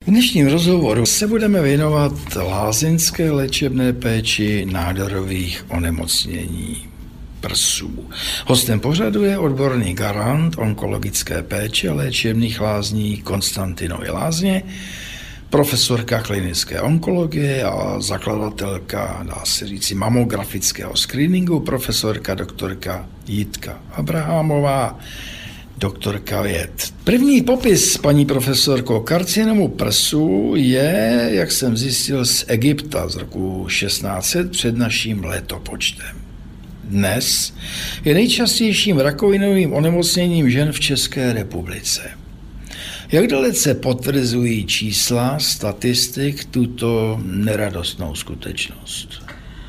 V dnešním rozhovoru se budeme věnovat lázeňské léčebné péči nádorových onemocnění prsů. Hostem pořadu je odborný garant onkologické péče léčebných lázní Konstantinovy lázně, profesorka klinické onkologie a zakladatelka, dá se říci, mamografického screeningu, profesorka doktorka Jitka Abrahamová, doktorka věd. První popis, paní profesorko, karcinomu prsu je, jak jsem zjistil, z Egypta z roku 1600 před naším letopočtem. Dnes je nejčastějším rakovinovým onemocněním žen v České republice. Jak dalece potvrzují čísla statistik tuto neradostnou skutečnost?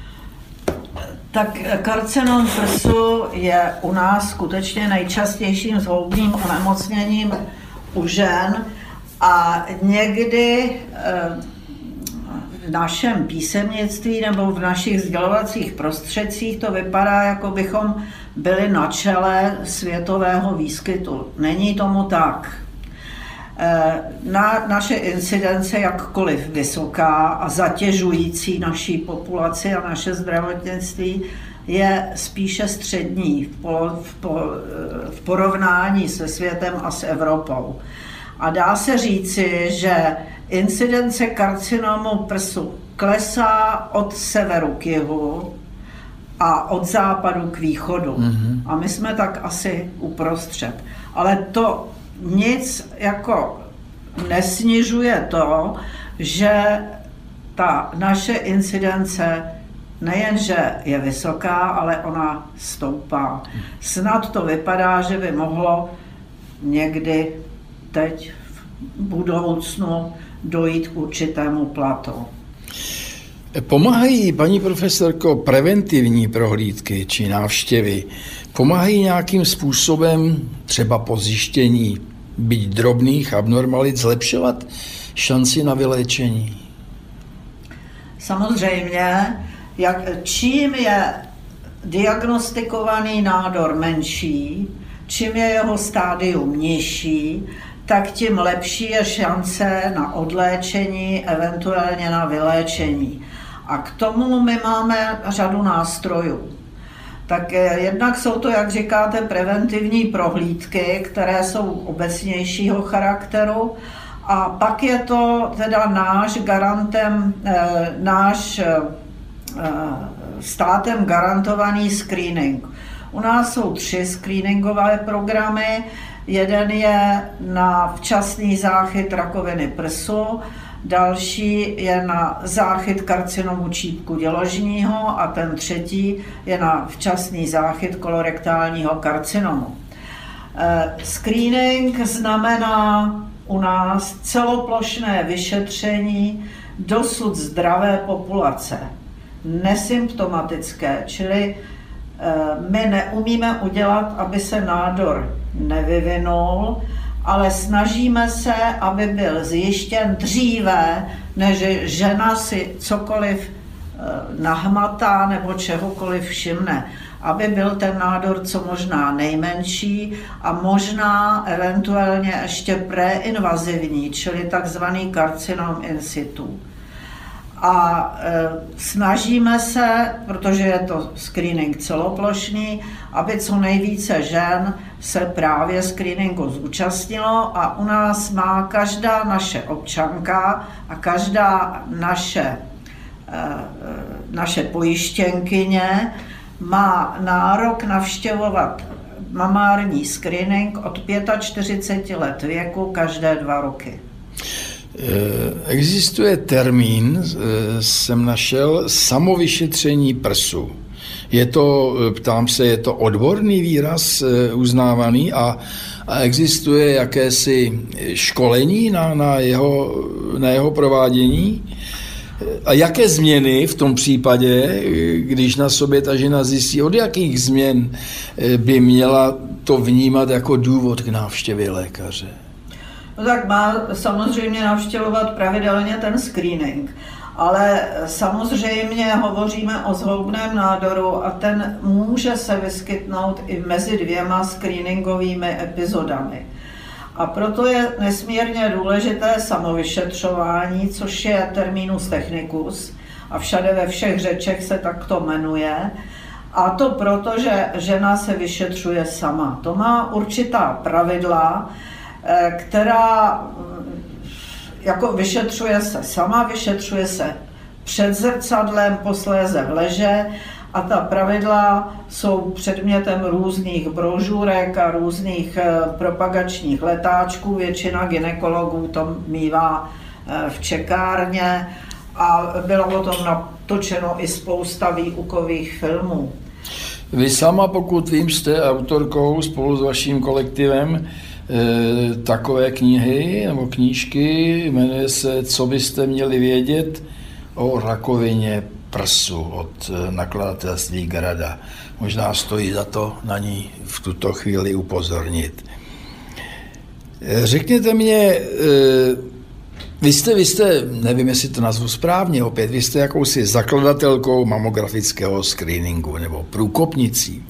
Tak karcinom prsu je u nás skutečně nejčastějším zhoubným onemocněním u žen a někdy v našem písemnictví nebo v našich sdělovacích prostředcích to vypadá, jako bychom byli na čele světového výskytu. Není tomu tak. Naše incidence, jakkoliv vysoká a zatěžující naší populaci a naše zdravotnictví, je spíše střední v porovnání se světem a s Evropou. A dá se říci, že incidence karcinomu prsu klesá od severu k jihu a od západu k východu. A my jsme tak asi uprostřed. Ale to nic jako nesnižuje to, že ta naše incidence nejenže je vysoká, ale ona stoupá. Snad to vypadá, že by mohlo někdy teď v budoucnu dojít k určitému platu. Pomáhají, paní profesorko, preventivní prohlídky či návštěvy? Pomáhají nějakým způsobem, třeba po zjištění byť drobných abnormalit, zlepšovat šanci na vyléčení? Samozřejmě, čím je diagnostikovaný nádor menší, čím je jeho stádium nižší, tak tím lepší je šance na odléčení, eventuálně na vyléčení. A k tomu my máme řadu nástrojů. Tak jednak jsou to, jak říkáte, preventivní prohlídky, které jsou obecnějšího charakteru, a pak je to teda náš státem garantovaný screening. U nás jsou 3 screeningové programy. Jeden je na včasný záchyt rakoviny prsu, další je na záchyt karcinomu čípku děložního a ten třetí je na včasný záchyt kolorektálního karcinomu. Screening znamená u nás celoplošné vyšetření dosud zdravé populace, nesymptomatické, čili my neumíme udělat, aby se nádor nevyvinul, ale snažíme se, aby byl zjištěn dříve, než žena si cokoliv nahmatá nebo čehokoliv všimne, aby byl ten nádor co možná nejmenší a možná eventuálně ještě preinvazivní, čili takzvaný karcinom in situ. A snažíme se, protože je to screening celoplošný, aby co nejvíce žen se právě screeningu zúčastnilo, a u nás má každá naše občanka a každá naše pojištěnkyně má nárok navštěvovat mamární screening od 45 let věku každé 2 roky. Existuje termín, jsem našel, samovyšetření prsu. Ptám se, je to odborný výraz uznávaný a existuje jakési školení na jeho provádění? A jaké změny v tom případě, když na sobě ta žena zjistí, od jakých změn by měla to vnímat jako důvod k návštěvě lékaře? No tak má samozřejmě navštěvovat pravidelně ten screening, ale samozřejmě hovoříme o zhoubném nádoru a ten může se vyskytnout i mezi 2 screeningovými epizodami. A proto je nesmírně důležité samovyšetřování, což je terminus technicus a všade ve všech řečech se takto jmenuje. A to proto, že žena se vyšetřuje sama. To má určitá pravidla, která jako vyšetřuje se sama, vyšetřuje se před zrcadlem, posléze v leže a ta pravidla jsou předmětem různých brožurek a různých propagačních letáčků. Většina gynekologů to mívá v čekárně a bylo o tom natočeno i spousta výukových filmů. Vy sama, pokud vím, jste autorkou spolu s vaším kolektivem takové knihy nebo knížky, jmenuje se Co byste měli vědět o rakovině prsu od nakladatelství Grada. Možná stojí za to na ní v tuto chvíli upozornit. Řekněte mě, vy jste, nevím, jestli to nazvu správně opět, vy jste jakousi zakladatelkou mamografického screeningu nebo průkopnicí.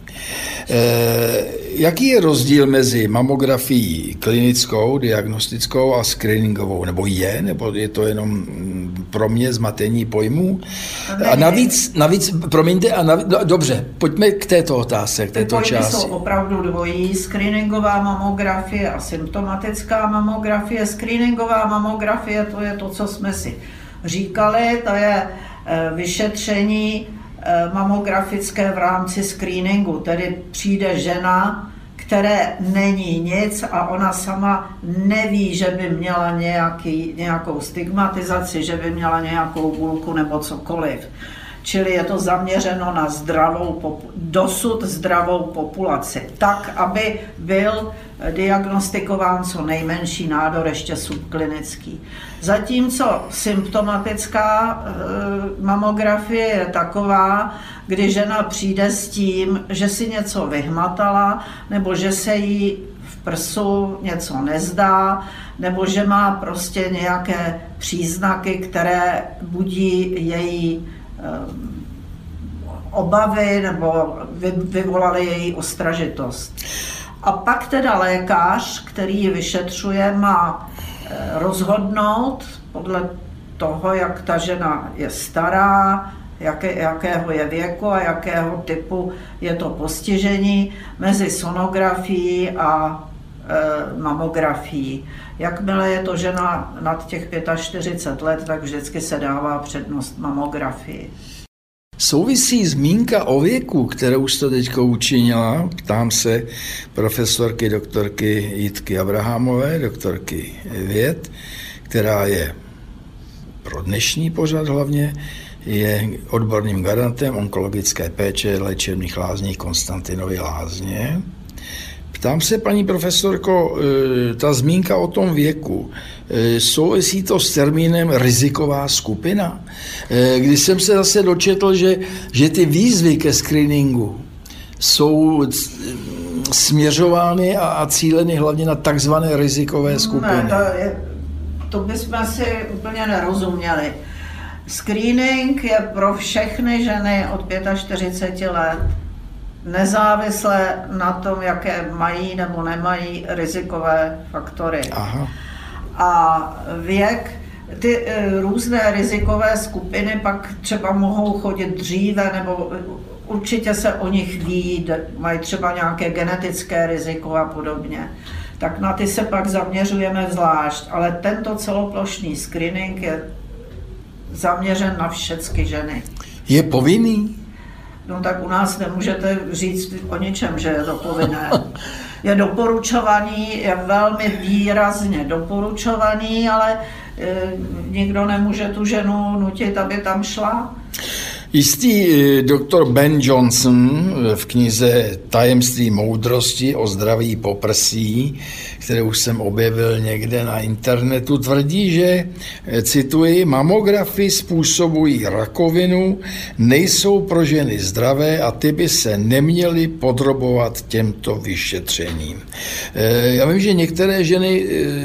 Jaký je rozdíl mezi mamografií klinickou, diagnostickou a screeningovou? Nebo je to jenom pro mě zmatení pojmů? A navíc, promiňte, dobře, pojďme k této otázce, k této části. Jsou opravdu dvojí, screeningová mamografie a symptomatická mamografie. Screeningová mamografie, to je to, co jsme si říkali, to je vyšetření mamografické v rámci screeningu, tedy přijde žena, které není nic a ona sama neví, že by měla nějakou stigmatizaci, že by měla nějakou bulku nebo cokoliv. Čili je to zaměřeno na dosud zdravou populaci, tak, aby byl diagnostikován co nejmenší nádor, ještě subklinický. Zatímco symptomatická mamografie je taková, kdy žena přijde s tím, že si něco vyhmatala, nebo že se jí v prsu něco nezdá, nebo že má prostě nějaké příznaky, které budí její obavy nebo vyvolaly její ostražitost. A pak teda lékař, který ji vyšetřuje, má rozhodnout podle toho, jak ta žena je stará, jakého je věku a jakého typu je to postižení, mezi sonografií a mamografií. Jakmile je to žena nad těch 45 let, tak vždycky se dává přednost mamografii. Souvisí zmínka o věku, kterou jste teď učinila, ptám se profesorky doktorky Jitky Abrahamové, doktorky věd, která je pro dnešní pořad hlavně, je odborným garantem onkologické péče léčebných lázní Konstantinovy lázně. Ptám se, paní profesorko, ta zmínka o tom věku, souvisí to s termínem riziková skupina? Když jsem se zase dočetl, že ty výzvy ke screeningu jsou směřovány a cíleny hlavně na takzvané rizikové skupiny. Ne, to bychom si úplně nerozuměli. Screening je pro všechny ženy od 45 let, nezávisle na tom, jaké mají nebo nemají rizikové faktory. Aha. A věk, ty různé rizikové skupiny pak třeba mohou chodit dříve, nebo určitě se o nich ví, mají třeba nějaké genetické riziko a podobně. Tak na ty se pak zaměřujeme zvlášť, ale tento celoplošný screening je zaměřen na všechny ženy. Je povinný? No tak u nás nemůžete říct o ničem, že je to povinné. Je doporučovaný, je velmi výrazně doporučovaný, ale nikdo nemůže tu ženu nutit, aby tam šla. Jistý doktor Ben Johnson v knize Tajemství moudrosti o zdraví poprsí, kterou jsem objevil někde na internetu, tvrdí, že, cituji, mamografy způsobují rakovinu, nejsou pro ženy zdravé a ty by se neměly podrobovat těmto vyšetřením. Já vím, že některé ženy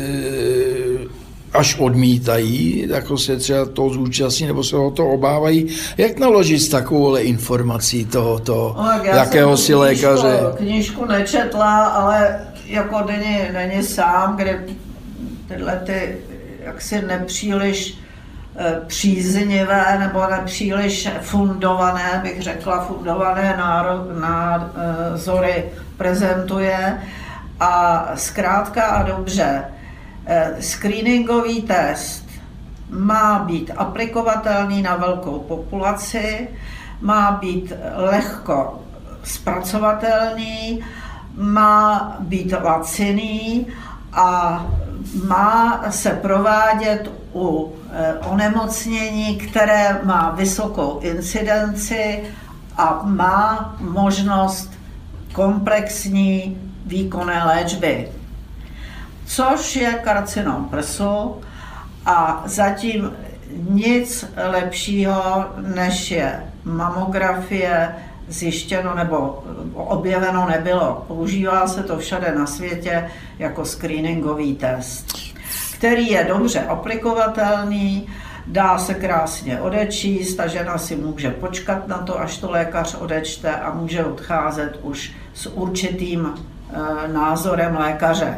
až odmítají, jako se třeba to zúčastní, nebo se ho to obávají. Jak naložit s takovouhle informací tohoto jakéhosi lékaře? Knížku nečetla, ale jako není sám, kde tyhle ty jaksi nepříliš příznivé nebo nepříliš fundované, bych řekla, fundované názory prezentuje. A zkrátka a dobře, screeningový test má být aplikovatelný na velkou populaci, má být lehko zpracovatelný, má být laciný a má se provádět u onemocnění, které má vysokou incidenci a má možnost komplexní výkonné léčby, což je karcinom prsu a zatím nic lepšího, než je mamografie, zjištěno nebo objeveno nebylo. Používá se to všade na světě jako screeningový test, který je dobře aplikovatelný, dá se krásně odečíst, ta žena si může počkat na to, až to lékař odečte a může odcházet už s určitým názorem lékaře.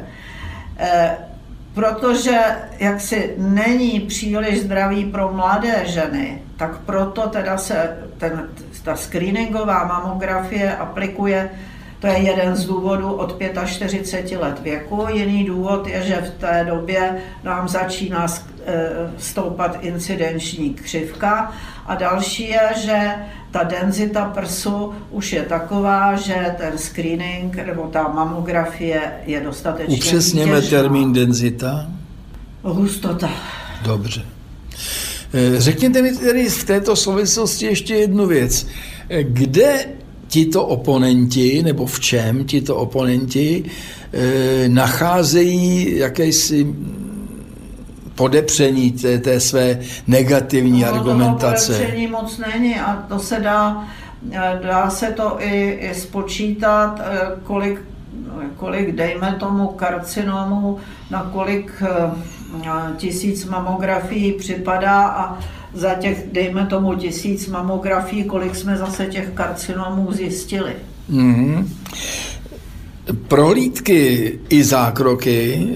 Protože jaksi není příliš zdravý pro mladé ženy, tak proto teda se ta screeningová mamografie aplikuje, to je jeden z důvodů, od 45 let věku. Jiný důvod je, že v té době nám začíná stoupat incidenční křivka a další je, že ta denzita prsu už je taková, že ten screening nebo ta mamografie je dostatečně upřesněme termín denzita? Hustota. Dobře. Řekněte mi tedy v této souvislosti ještě jednu věc. Kde tito oponenti, nebo v čem tito oponenti nacházejí jakési podepření té své negativní argumentace? Podepření moc není a to se dá se to i spočítat, kolik dejme tomu karcinomů, na kolik tisíc mamografií připadá a za těch, dejme tomu 1000 mamografií, kolik jsme zase těch karcinomů zjistili. Mm-hmm. Prohlídky i zákroky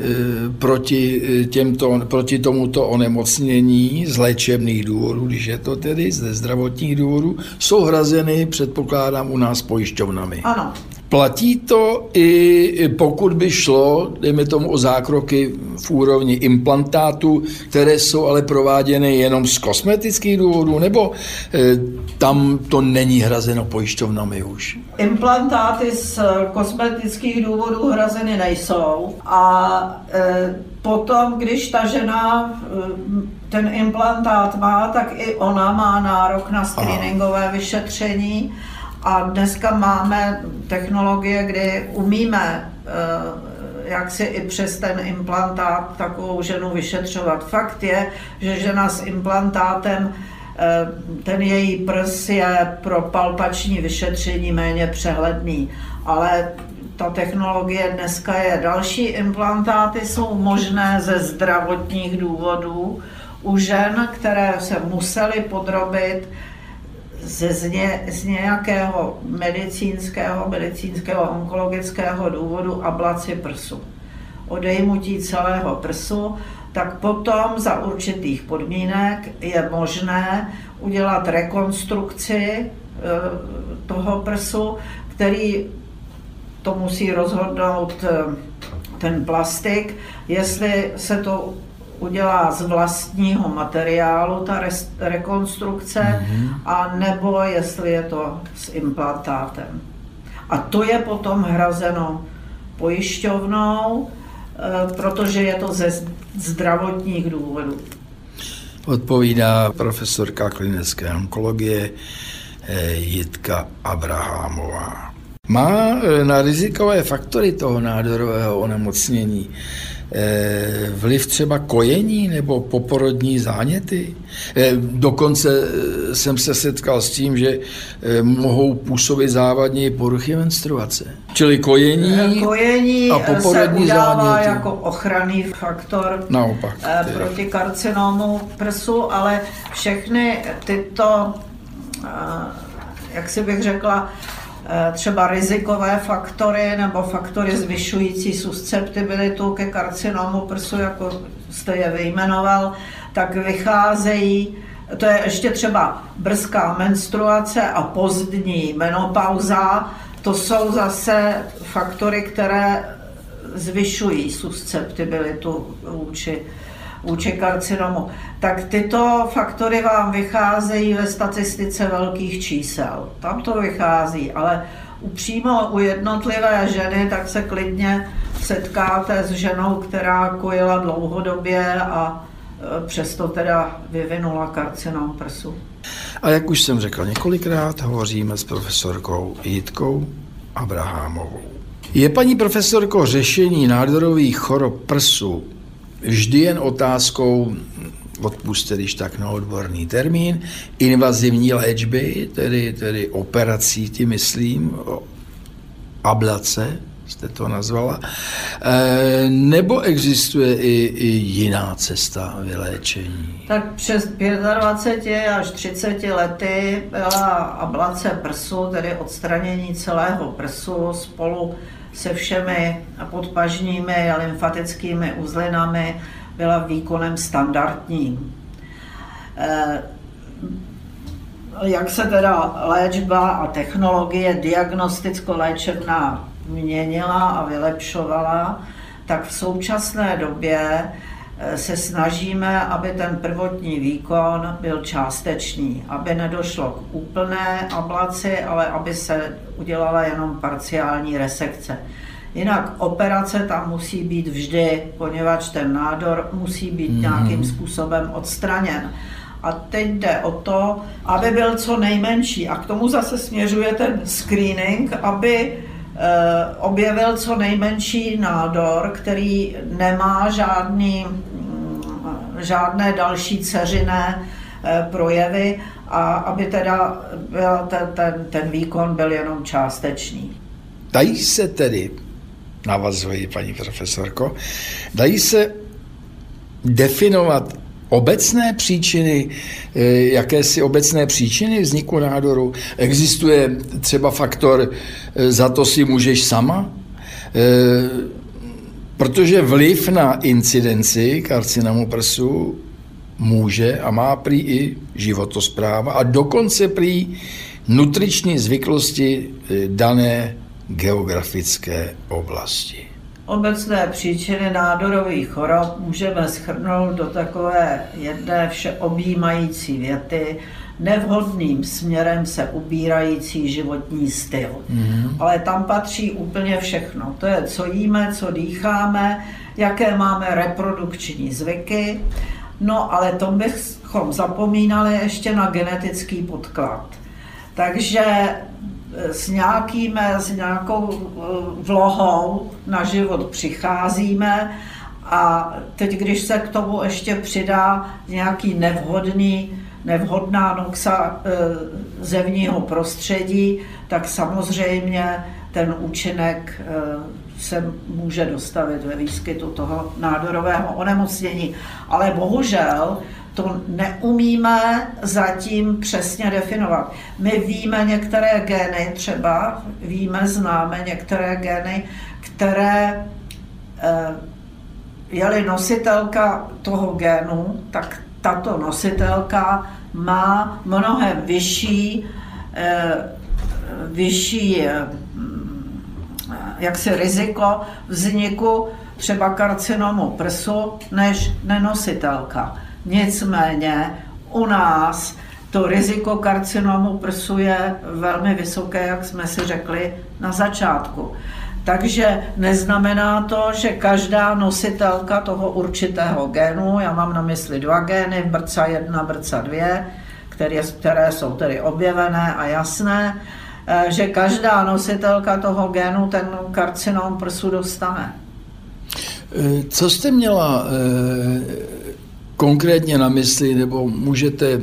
proti tomuto onemocnění z léčebných důvodů, když je to tedy ze zdravotních důvodů, jsou hrazeny, předpokládám, u nás pojišťovnami. Ano. Platí to i pokud by šlo, dejme tomu, o zákroky v úrovni implantátů, které jsou ale prováděny jenom z kosmetických důvodů, nebo tam to není hrazeno pojišťovnami už? Implantáty z kosmetických důvodů hrazeny nejsou a potom, když ta žena ten implantát má, tak i ona má nárok na screeningové vyšetření. A dneska máme technologie, kdy umíme jak si i přes ten implantát takovou ženu vyšetřovat. Fakt je, že žena s implantátem, ten její prs je pro palpační vyšetření méně přehledný, ale ta technologie dneska je další. Implantáty jsou možné ze zdravotních důvodů u žen, které se musely podrobit z nějakého medicínského onkologického důvodu ablaci prsu. Odejmutí celého prsu, tak potom za určitých podmínek je možné udělat rekonstrukci toho prsu, který to musí rozhodnout ten plastik, jestli se to udělá z vlastního materiálu, ta rekonstrukce, a nebo jestli je to s implantátem. A to je potom hrazeno pojišťovnou, protože je to ze zdravotních důvodů. Odpovídá profesorka klinické onkologie Jitka Abrahamová. Má na rizikové faktory toho nádorového onemocnění vliv třeba kojení nebo poporodní záněty? Dokonce jsem se setkal s tím, že mohou působit závadní poruchy menstruace. Čili kojení a poporodní se udává záněty jako ochranný faktor naopak, proti karcinomu prsu, ale všechny tyto, jak si bych řekla, třeba rizikové faktory nebo faktory zvyšující susceptibilitu ke karcinomu prsu, jako jste je vyjmenoval, tak vycházejí, to je ještě třeba brzká menstruace a pozdní menopauza, to jsou zase faktory, které zvyšují susceptibilitu vůči karcinomu. Tak tyto faktory vám vycházejí ve statistice velkých čísel. Tam to vychází, ale přímo u jednotlivé ženy tak se klidně setkáte s ženou, která kojila dlouhodobě a přesto teda vyvinula karcinom prsu. A jak už jsem řekl několikrát, hovoříme s profesorkou Jitkou Abrahamovou. Je, paní profesorko, řešení nádorových chorob prsu vždy jen otázkou, odpusťte, když tak na odborný termín, invazivní léčby, tedy operací, tím myslím, ablace, jste to nazvala, nebo existuje i jiná cesta vyléčení? Tak přes 25 až 30 lety byla ablace prsu, tedy odstranění celého prsu spolu se všemi podpažními a lymfatickými uzlinami, byla výkonem standardním. Jak se teda léčba a technologie diagnosticko-léčebná měnila a vylepšovala, tak v současné době se snažíme, aby ten prvotní výkon byl částečný, aby nedošlo k úplné ablaci, ale aby se udělala jenom parciální resekce. Jinak operace tam musí být vždy, poněvadž ten nádor musí být nějakým způsobem odstraněn. A teď jde o to, aby byl co nejmenší. A k tomu zase směřuje ten screening, aby objevil co nejmenší nádor, který nemá žádné další dceřinné projevy a aby teda ten výkon byl jenom částečný. Dají se tedy, navazuji, paní profesorko, dají se definovat obecné příčiny, jakési obecné příčiny vzniku nádoru? Existuje třeba faktor za to si můžeš sama? Protože vliv na incidenci karcinomu prsu může a má prý i životospráva a dokonce prý nutriční zvyklosti dané geografické oblasti. Obecné příčiny nádorových chorob můžeme shrnout do takové jedné všeobjímající věty: nevhodným směrem se ubírající životní styl. Ale tam patří úplně všechno. To je, co jíme, co dýcháme, jaké máme reprodukční zvyky. No, ale to bychom zapomínali ještě na genetický podklad. Takže s nějakou vlohou na život přicházíme a teď, když se k tomu ještě přidá nějaký nevhodná noxa zevního prostředí, tak samozřejmě ten účinek se může dostavit ve výskytu toho nádorového onemocnění. Ale bohužel to neumíme zatím přesně definovat. My víme některé gény, známe některé gény, které, je-li nositelka toho génu, tak tato nositelka má mnohem vyšší jaksi riziko vzniku třeba karcinomu prsu než nenositelka. Nicméně u nás to riziko karcinomu prsu je velmi vysoké, jak jsme si řekli na začátku. Takže neznamená to, že každá nositelka toho určitého génu, já mám na mysli 2 gény, BRCA1, BRCA2, které jsou tedy objevené a jasné, že každá nositelka toho génu ten karcinom prsu dostane. Co jste měla konkrétně na mysli, nebo můžete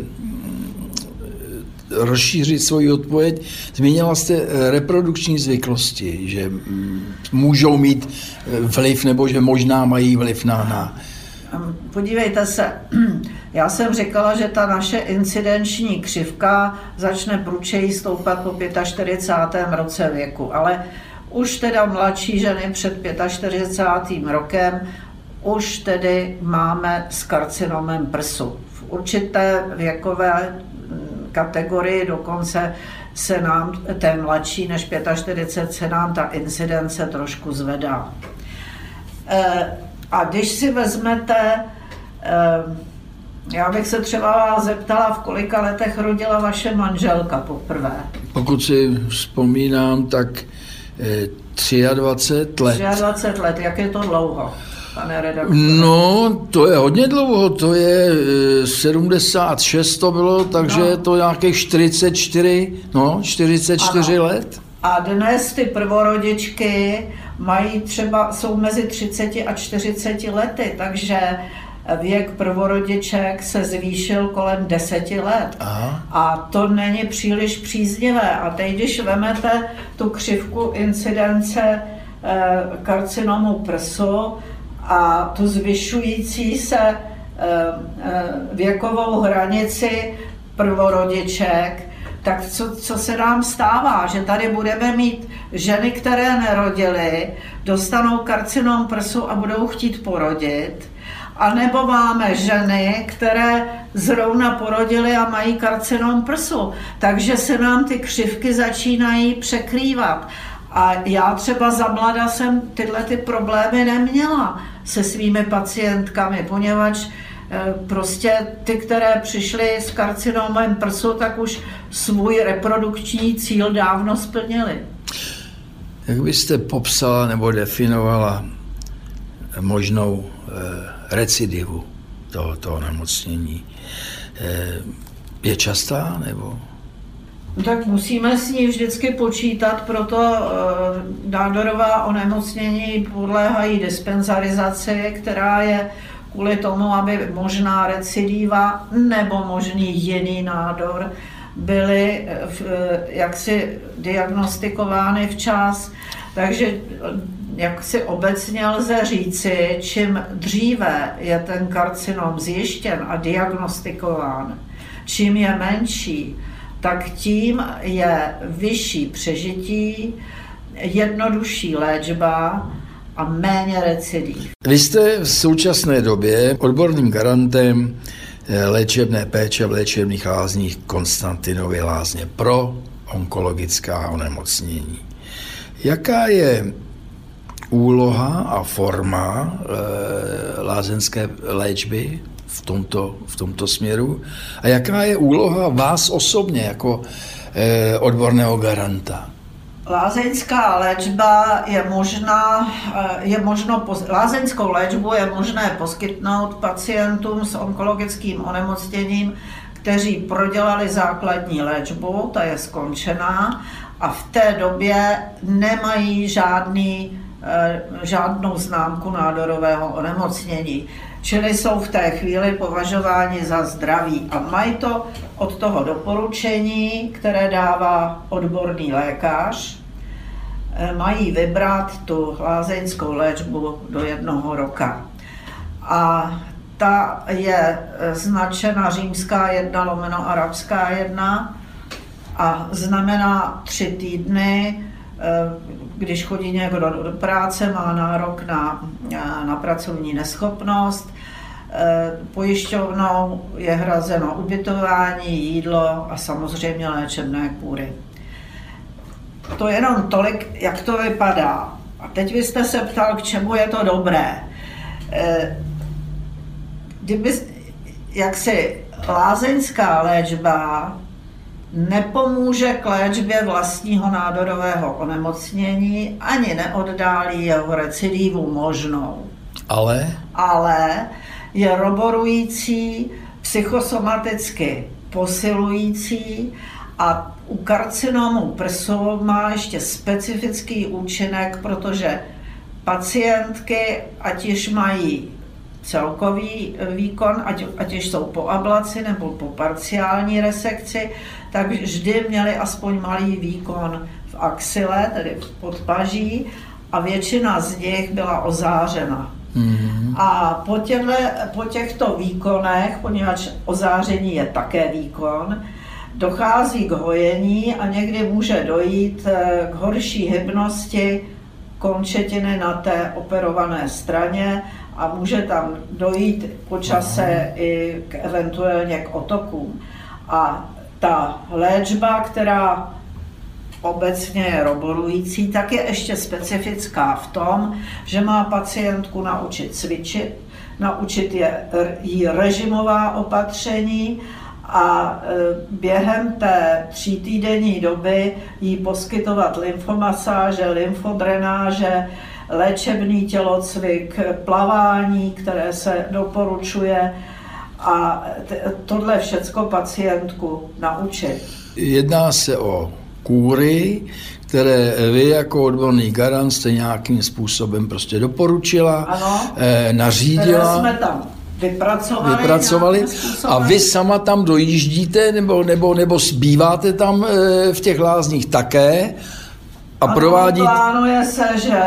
rozšířit svoji odpověď? Zmínila jste reprodukční zvyklosti, že můžou mít vliv, nebo že možná mají vliv na... Podívejte se, Já jsem říkala, že ta naše incidenční křivka začne prudčeji stoupat po 45. roce věku, ale už teda mladší ženy před 45. rokem už tedy máme s karcinomem prsu. V určité věkové kategorii dokonce se nám, té mladší než 45, se nám ta incidence trošku zvedá. A když si vezmete, já bych se třeba vás zeptala, v kolika letech rodila vaše manželka poprvé? Pokud si vzpomínám, tak 23 let. 23 let, jak je to dlouho, pane redaktore? No, to je hodně dlouho, to je 76 to bylo, takže je to nějakých 44 let. A dnes ty prvorodičky mají třeba, jsou mezi 30 a 40 lety, takže věk prvorodiček se zvýšil kolem 10 let. Aha. A to není příliš příznivé. A teď, když vemete tu křivku incidence karcinomu prsu a tu zvyšující se věkovou hranici prvorodiček, tak co se nám stává? Že tady budeme mít ženy, které nerodily, dostanou karcinom prsu a budou chtít porodit, a nebo máme ženy, které zrovna porodily a mají karcinom prsu. Takže se nám ty křivky začínají překrývat. A já třeba za mlada jsem tyhle ty problémy neměla se svými pacientkami, poněvadž prostě ty, které přišly s karcinomem prsu, tak už svůj reprodukční cíl dávno splnili. Jak byste popsala nebo definovala možnou recidivu tohoto onemocnění? Je častá nebo? Tak musíme s ní vždycky počítat, proto nádorová onemocnění podléhají dispenzarizaci, která je kvůli tomu, aby možná recidiva nebo možný jiný nádor byly jaksi diagnostikovány včas. Takže jak si obecně lze říci, čím dříve je ten karcinom zjištěn a diagnostikován, čím je menší, tak tím je vyšší přežití, jednodušší léčba a méně recidiv. Vy jste v současné době odborným garantem léčebné péče v léčebných lázních Konstantinovy lázně pro onkologická onemocnění. Jaká je úloha a forma lázeňské léčby v tomto směru a jaká je úloha vás osobně jako odborného garanta? Lázeňská léčba lázeňskou léčbu je možné poskytnout pacientům s onkologickým onemocněním, kteří prodělali základní léčbu, ta je skončená, a v té době nemají žádnou známku nádorového onemocnění. Čili jsou v té chvíli považováni za zdraví a mají to od toho doporučení, které dává odborný lékař. Mají vybrat tu lázeňskou léčbu do 1 roka. A ta je značena římská 1/arabská 1 a znamená 3 týdny. Když chodí někdo do práce, má nárok na pracovní neschopnost. Pojišťovnou je hrazeno ubytování, jídlo a samozřejmě léčebné kůry. To je jenom tolik, jak to vypadá. A teď vy jste se ptal, k čemu je to dobré. Jaksi lázeňská léčba nepomůže k léčbě vlastního nádorového onemocnění ani neoddálí jeho recidivu možnou. Ale je roborující, psychosomaticky posilující a u karcinomu prsu má ještě specifický účinek, protože pacientky, ať již mají celkový výkon, ať již jsou po ablaci nebo po parciální resekci, tak vždy měli aspoň malý výkon v axile, tedy v podpaží, a většina z nich byla ozářena A po těchto výkonech, poněvadž ozáření je také výkon, dochází k hojení a někdy může dojít k horší hybnosti končetiny na té operované straně a může tam dojít po čase i eventuálně k otokům. A ta léčba, která obecně je roborující, tak je ještě specifická v tom, že má pacientku naučit cvičit, naučit jí režimová opatření a během té 3týdenní doby jí poskytovat lymfomasáže, lymfodrenáže, léčebný tělocvik, plavání, které se doporučuje, a tohle všecko pacientku naučit. Jedná se o kúry, které vy jako odborný garant jste nějakým způsobem prostě doporučila, ano, nařídila. Které jsme tam vypracovali a vy sama tam dojíždíte nebo zbýváte tam v těch lázních také a provádíte? Plánuje se, že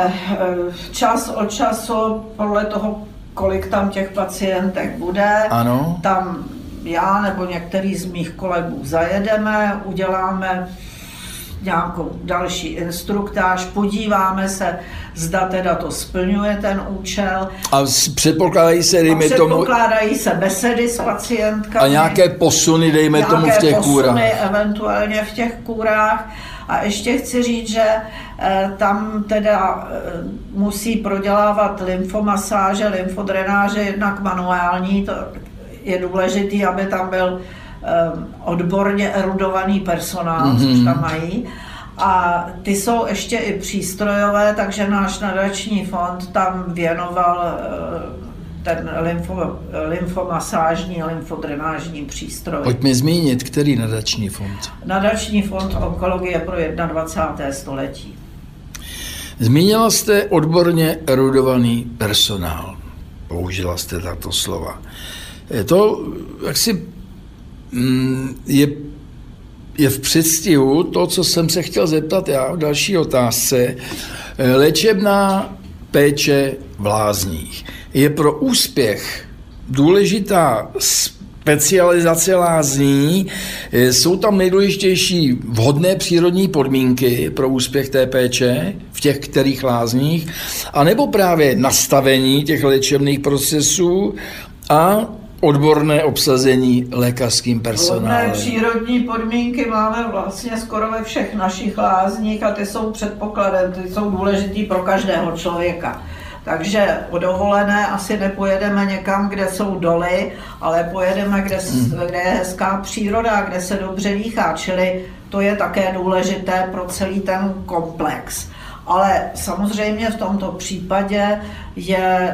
čas od času podle toho, kolik tam těch pacientek bude, ano, tam já nebo některý z mých kolegů zajedeme, uděláme nějakou další instruktáž, podíváme se, zda teda to splňuje ten účel. A předpokládají se, besedy s pacientkami. A nějaké posuny, dejme tomu, v těch kůrách. Eventuálně v těch kůrách. A ještě chci říct, že tam teda musí prodělávat lymfomasáže, lymfodrenáže, jednak manuální, to je důležitý, aby tam byl odborně erudovaný personál, což tam mají. A ty jsou ještě i přístrojové, takže náš nadační fond tam věnoval ten lymfomasážní, lymfodrenážní přístroj. Pojďme zmínit, který nadační fond? Nadační fond onkologie pro 21. století. Zmínila jste odborně erudovaný personál. Použila jste tato slova. To jaksi je v předstihu to, co jsem se chtěl zeptat já v další otázce. Léčebná péče v lázních. Je pro úspěch důležitá specializace lázní? Jsou tam nejdůležitější vhodné přírodní podmínky pro úspěch té péče v těch kterých lázních? A nebo právě nastavení těch léčebných procesů a odborné obsazení lékařským personálem? Vhodné přírodní podmínky máme vlastně skoro ve všech našich lázních a ty jsou předpokladem, ty jsou důležitý pro každého člověka. Takže o dovolené asi nepojedeme někam, kde jsou doly, ale pojedeme, kde je hezká příroda, kde se dobře dýchá, čili to je také důležité pro celý ten komplex. Ale samozřejmě v tomto případě je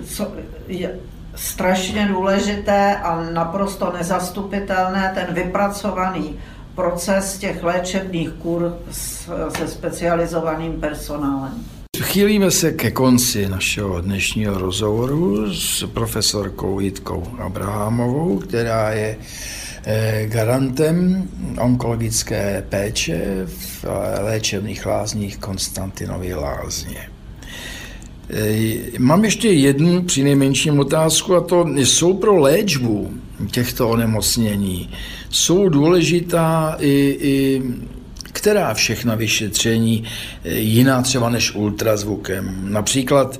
strašně důležité a naprosto nezastupitelné ten vypracovaný proces těch léčebných kur se specializovaným personálem. Chýlíme se ke konci našeho dnešního rozhovoru s profesorkou Jitkou Abrahamovou, která je garantem onkologické péče v léčebných lázních Konstantinovy lázně. Mám ještě jednu přinejmenším otázku, a to jsou pro léčbu těchto onemocnění. Jsou důležitá i která všechna vyšetření jiná třeba než ultrazvukem. Například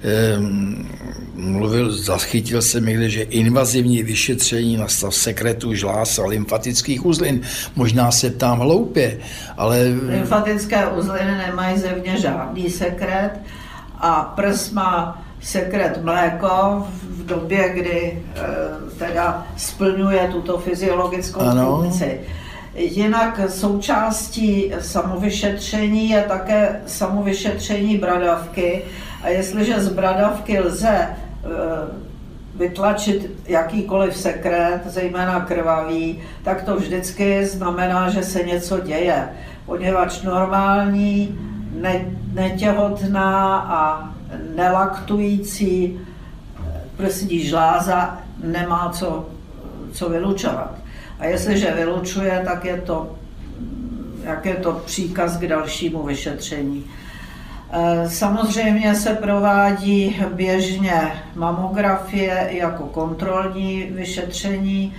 zachytil jsem někde, že invazivní vyšetření na stav sekretu žláz a lymfatických uzlin. Možná se ptám hloupě, ale... Lymfatické uzliny nemají zevně žádný sekret a prs má sekret mléko v době, kdy teda splňuje tuto fyziologickou funkci. Jinak součástí samovyšetření je také samovyšetření bradavky a jestliže z bradavky lze vytlačit jakýkoliv sekret, zejména krvavý, tak to vždycky znamená, že se něco děje, poněvadž normální, netěhotná a nelaktující prsní žláza nemá co vylučovat. A jestliže vylučuje, tak je to příkaz k dalšímu vyšetření. Samozřejmě se provádí běžně mamografie jako kontrolní vyšetření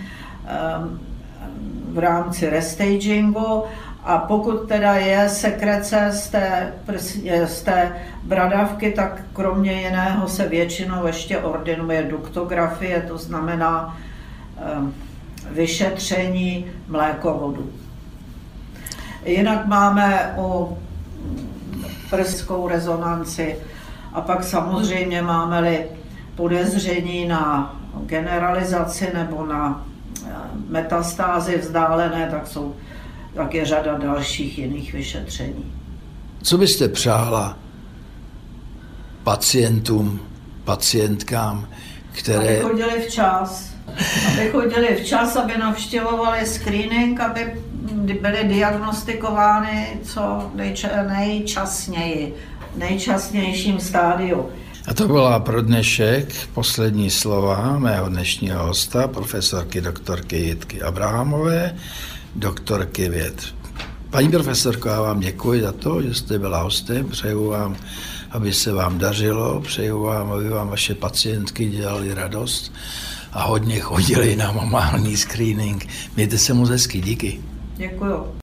v rámci restagingu, a pokud teda je sekrece z té bradavky, tak kromě jiného se většinou ještě ordinuje duktografie, to znamená vyšetření mlékovodu. Jinak máme o prskou rezonanci a pak samozřejmě máme-li podezření na generalizaci nebo na metastázy vzdálené, tak je řada dalších jiných vyšetření. Co byste přála pacientům, pacientkám, které... Aby chodili včas, aby navštěvovali screening, aby byly diagnostikovány co nejčasněji, v nejčasnějším stádiu. A to byla pro dnešek poslední slova mého dnešního hosta, profesorky doktorky Jitky Abrahamové, doktorky věd. Paní profesorko, já vám děkuji za to, že jste byla hostem, přeju vám, aby se vám dařilo, přeju vám, aby vám vaše pacientky dělali radost a hodně chodili na mamální screening. Mějte se moc hezky, díky. Děkuju.